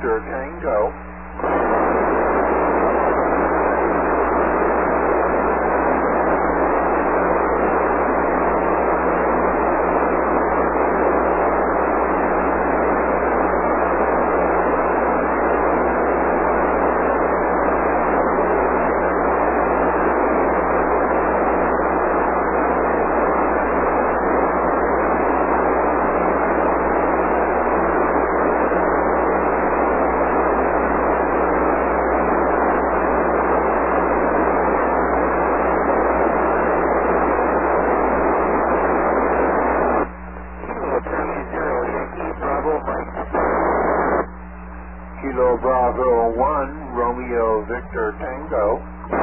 Victor Tango. Kilo Bravo 1, Romeo Victor Tango.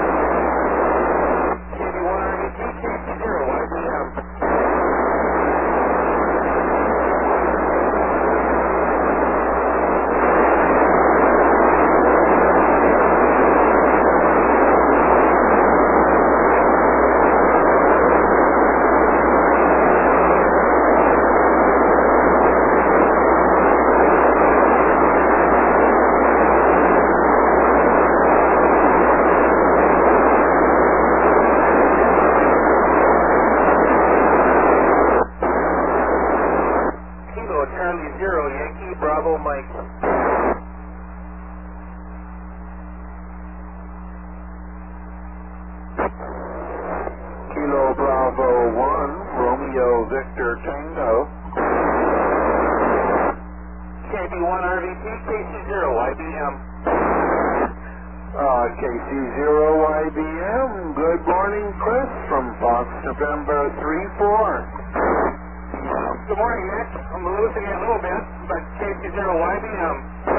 KV1 RVT, KC0, YBM. Charlie 0, Yankee Bravo Mike. Kilo Bravo 1, Romeo Victor Tango. KV1 RVT, KC0, YBM. KC0 YBM, good morning, Chris from Fox November 3-4. Good morning, Nick. I'm losing it a little bit, but KC0 YBM.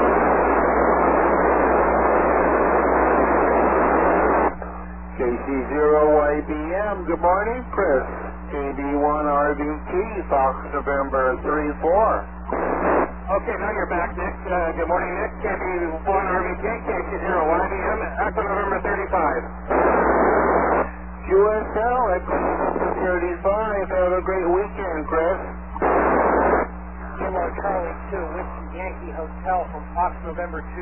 KC0 YBM, good morning, Chris. KB1 RVT, Fox November 3-4. Okay, now you're back, Nick. Good morning, Nick. KB1 RVT, KC0 YBM, Echo November 35. QSL, Echo November 35. Have a great weekend, Chris. Kilo Charlie 2, Whiskey Yankee Hotel from Fox November 20.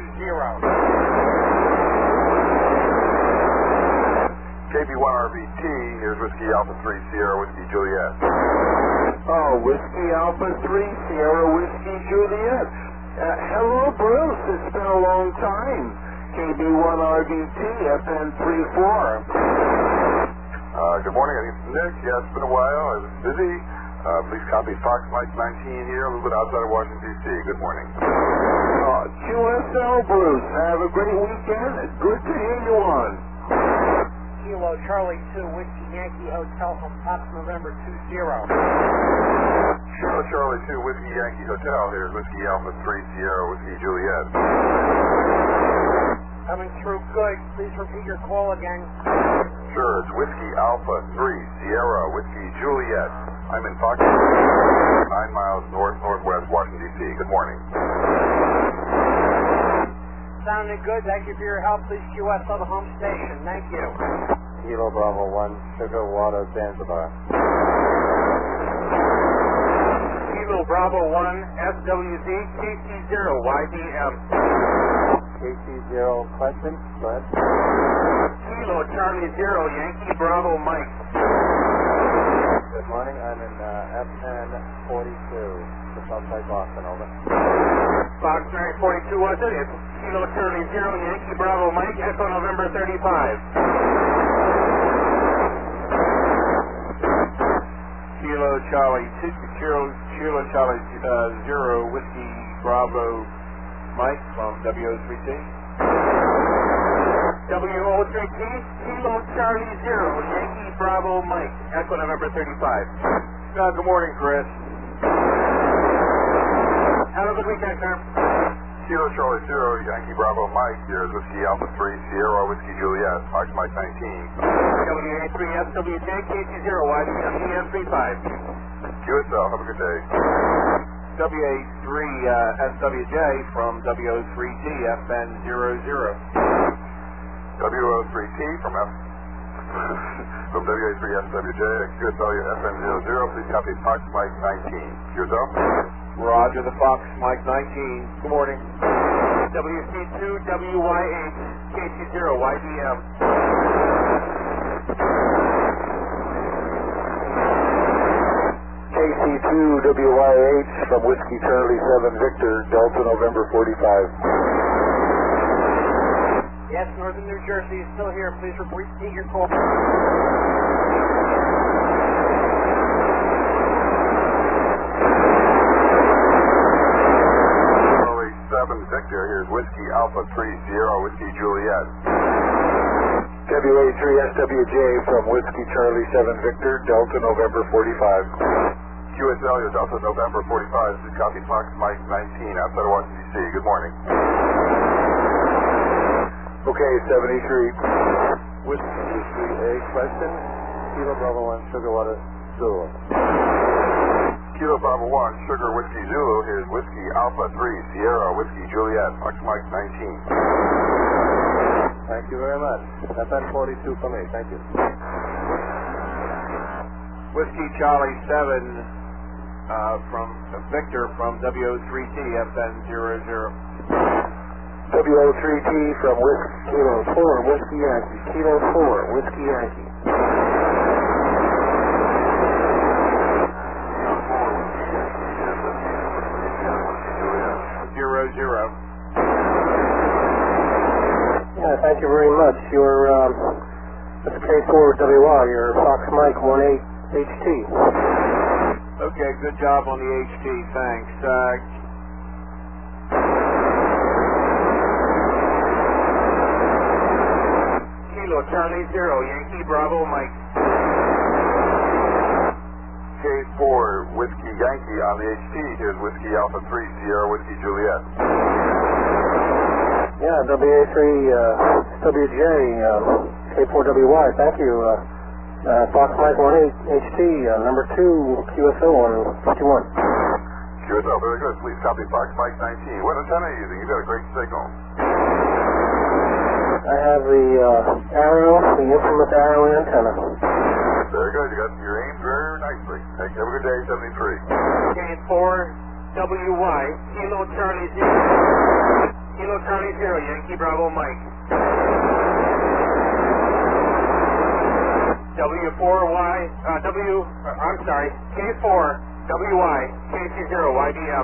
KB1 RVT, here's Whiskey Alpha 3 Sierra Whiskey Juliet. Whiskey Alpha 3 Sierra Whiskey Juliet. Hello, Bruce. It's been a long time. KB1 RVT, FN 34. Good morning, I think it's Nick. Yeah, it's been a while. I was busy. Please copy Fox Mike 19 here, a little bit outside of Washington, D.C. Good morning. QSL, Bruce. Have a great weekend. Good to hear you on. Kilo Charlie 2, Whiskey Yankee Hotel from Fox November 20. Kilo Charlie 2, Whiskey Yankee Hotel. Here's Whiskey Alpha 3 Sierra Whiskey Juliet. Coming through good. Please repeat your call again. Sure, it's Whiskey Alpha 3 Sierra Whiskey Juliet. I'm in Fox, 9 miles northwest Washington, D.C. Good morning. Sounding good. Thank you for your help. Please QSL the home station. Thank you. Kilo Bravo 1, Sugar Water, Zanzibar. Kilo Bravo 1, SWZ, KC0, YBM. KC0, question, go ahead. Kilo Charlie 0, Yankee Bravo Mike. Good morning, I'm in FN 42, just outside Boston, over. Fox 942, was it? It's Kilo Charlie 0, Yankee Bravo Mike, Echo November 35. Kilo Charlie 2, Kilo Charlie 0, Whiskey Bravo Mike from WO3T. WO3T, Kilo Charlie 0, Yankee Bravo Mike, Echo November 35. Good morning, Chris. Have a good weekend, sir. Kilo Charlie 0, Yankee Bravo Mike. Here's Whiskey Alpha 3 Sierra Whiskey Juliet. Fox Mike 19. WA3 SWJ, KC0, YBM, EM35. QSL, have a good day. WA3 SWJ from WO3T, FN 00. WO3T from from WA3 SWJ, QSL FN 00. Please copy Fox Mike 19. QSL. Roger the Fox Mike 19. Good morning. WC2WYH, KC0YBM. KC2WYH from Whiskey Charlie 7 Victor, Delta November 45. Yes, Northern New Jersey is still here. Please repeat your call. Charlie 7 Victor, here's Whiskey Alpha 3 Sierra Whiskey Juliet. WA3SWJ from Whiskey Charlie 7 Victor, Delta November 45. QSL, your Delta November 45, this is copy Fox Mike 19 outside of Washington, D.C. Good morning. Okay, 73. Whiskey A question. Kilo Bravo 1 Sugar Water Zulu. Kilo Bravo 1 Sugar Whiskey Zulu, here's Whiskey Alpha 3 Sierra Whiskey Juliet, Fox Mike 19. Thank you very much. FN 42 for me. Thank you. Whiskey Charlie 7 from Victor from WO3T FN 00. WO3T from Kilo 4 Whiskey Yankee. Kilo 4 Whiskey Yankee. Thank you very much. Your this is K4WR, your Fox Mike 18 HT. Okay, good job on the HT, thanks. Kilo Charlie 0, Yankee Bravo Mike. K4 Whiskey Yankee on the HT, here's Whiskey Alpha 3 Sierra Whiskey Juliet. Yeah, WA3WJ, K4WY, thank you. Fox Mike 18 HT, number 2, QSO on 51. QSL, very good. Please copy Fox Mike 19. What antenna are you using? You've got a great signal. I have the infamous Arrow antenna. Very good. You got your aim very nicely. Thank you. Have a good day, 73. K4WY, Kilo Charlie 0. Kilo Charlie 0, Yankee Bravo Mike. K4WY, KC0YBM.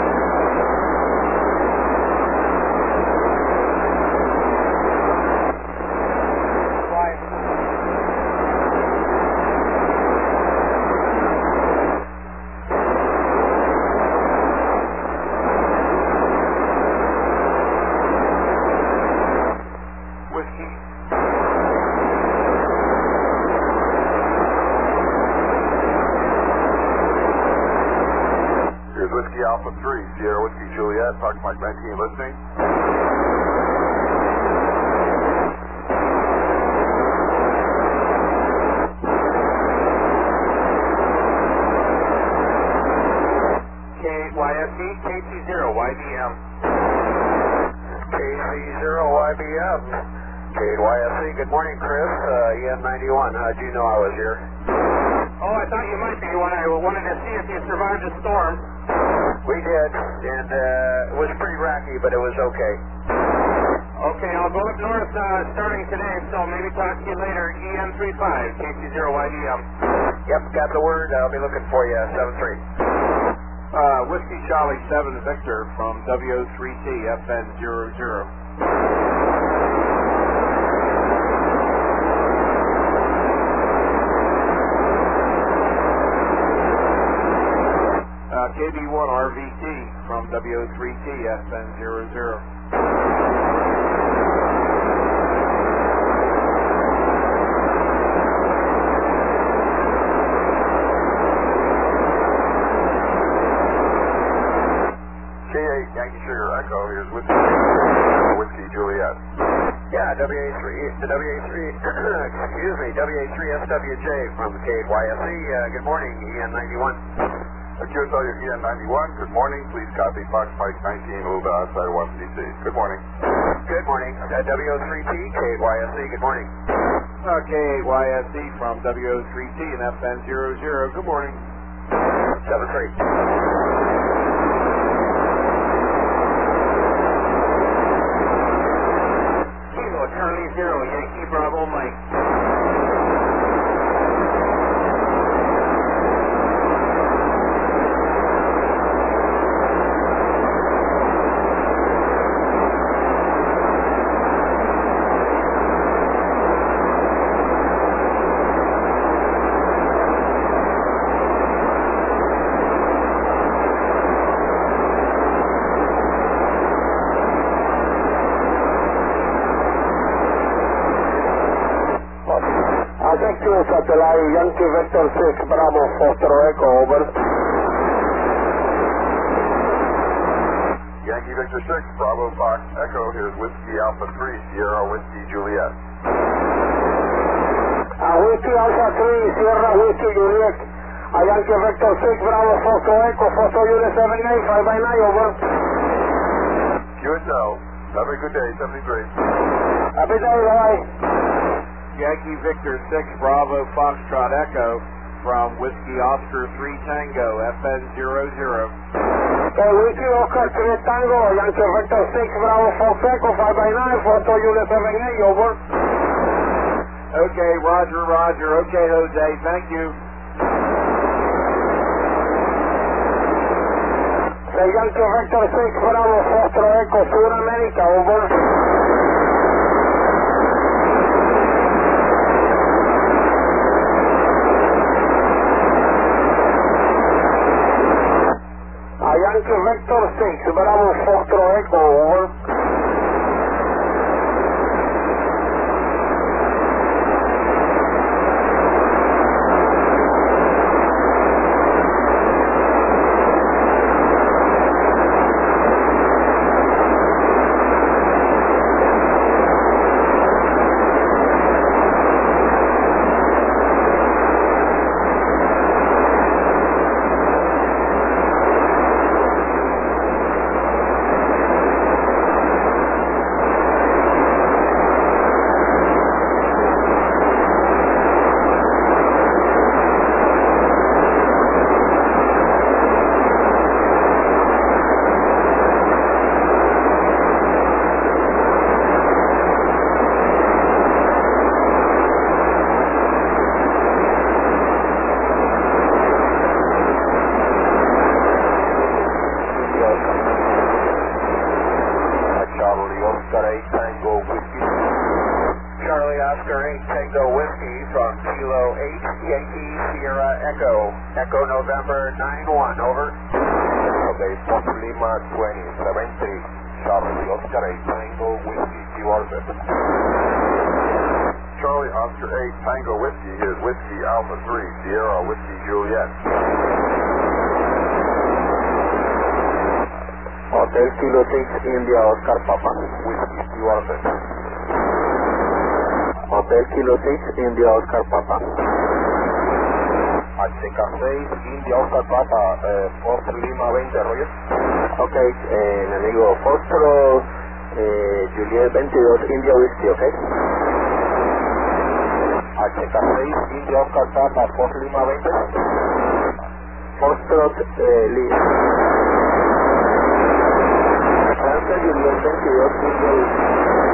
Alpha 3 Sierra Whiskey Juliet, Fox Mike 19 listening. KYSE, KC0YBM. KC0YBM. KYSE, good morning, Chris. EN91, how'd you know I was here? Oh, I thought you might be when I wanted to see if you survived the storm. We did, and it was pretty rocky, but it was okay. Okay, I'll go up north starting today, so maybe talk to you later. EN35, KC0YBM. Yep, got the word. I'll be looking for you, 7-3. Whiskey Charlie 7 Victor from WO3T FN 00. KB1 RVT from WO3T FN 00. K8 Yankee Sugar Echo, here's Whiskey Juliet. Yeah, WA3SWJ from KYSE. Good morning, EN91. QSL, your EN91, good morning. Please copy Fox Mike 19, a little bit outside of Washington, D.C. Good morning. Good morning. WO3T, KYSE, good morning. K8YSE from WO3T and FN 00. Good morning. 7-3. Yankee Bravo Mike. Thank you, satellite Yankee Vector 6, Bravo, Foster Echo, over. Yankee Victor 6, Bravo Fox Echo, here's Whiskey Alpha 3, Sierra Whiskey Juliet. Whiskey Alpha 3, Sierra Whiskey Juliet. Yankee Vector 6, Bravo, Foster Echo, Foster Unit 78, 5x9, over. QSL, have a good day, 73. Happy day, bye. Yankee Victor 6, Bravo Foxtrot Echo from Whiskey Oscar 3 Tango, FN 00. Okay, Whiskey Oscar 3 Tango, Yankee Vector 6, Bravo Fox Echo, 5x9, Foster Unit 78, over. Okay, roger, roger. Okay, Jose, thank you. Okay, Yankee Vector 6, Bravo Foster Echo, Sur America, over. Yankee Vector 6, Bravo Foxtrot Echo, over. Echo November 9-1, over. Okay, Fox Lima 2070, Charlie Oscar 8 Tango Whiskey, Q Orbit. Charlie Oscar 8 Tango Whiskey, here's Whiskey Alpha 3, Sierra Whiskey Juliet. Hotel Kilo 6, India Oscar Papa. Whiskey Q Orbit. Hotel Kilo 6, India Oscar Papa. HK6, India Oscar Papa, Fox Lima 20, Roger. Ok, mi amigo Foxtrot, Juliet 22, India Whiskey, ok. HK6, India Oscar Papa, Fox Lima 20. Foxtrot, Lee. Juliet 22, India Whiskey.